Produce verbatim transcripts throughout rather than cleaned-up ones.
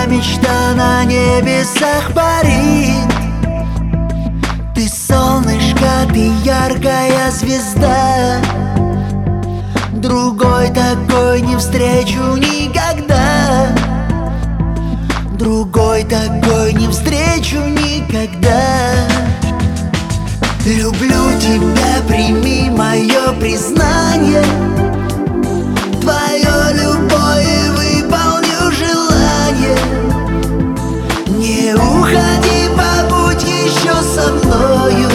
моя мечта на небесах парит. Ты солнышко, ты яркая звезда. Другой такой не встречу никогда. Другой такой не встречу никогда. Люблю тебя, прими мое признание. Твое любовь выполню желание. Не уходи, побудь еще со мною.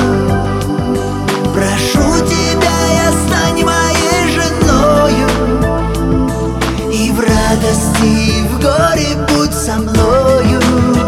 Прошу тебя, я стань моей женою. И в радости, и в горе будь со мною.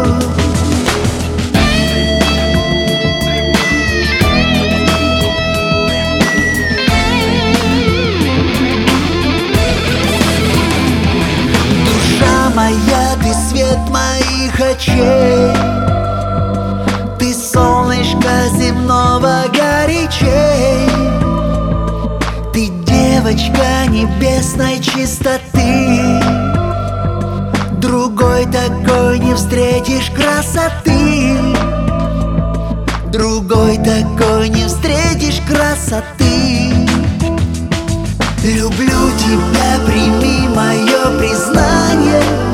Моя, ты свет моих очей. Ты солнышко земного горячей. Ты девочка небесной чистоты. Другой такой не встретишь красоты. Другой такой не встретишь красоты. Люблю тебя, прими мое признание.